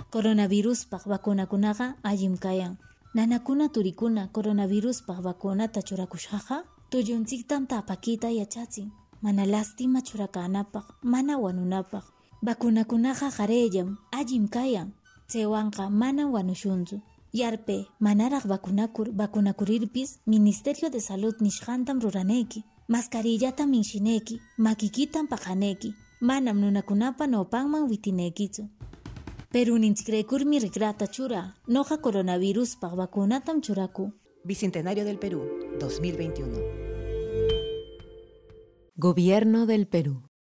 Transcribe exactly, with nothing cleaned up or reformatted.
Coronaviruspaq vacunakunaqa allim kayan. Nanakuna turikuna coronaviruspaq vacunata churakushqaqa tullunchiktan tapakita yachachin. Mana lastima churakanapaq, mana wanunapaq. Vacunakunaqa qareyllam, allim kayan. Chaywanqa mana wanushunchu. Yarpe, manaraq vacunakur, vacunakurirpis Ministerio de Salud nishqantam ruraneki. Mascarillata minshineki, makikitan paqaneki. Manam nunakunapa nopanman witinekichu. Pero ninchikrekurmi rikrata chura, noja coronaviruspaq vacunatam churaku. Bicentenario del Perú, dos mil veintiuno. Gobierno del Perú.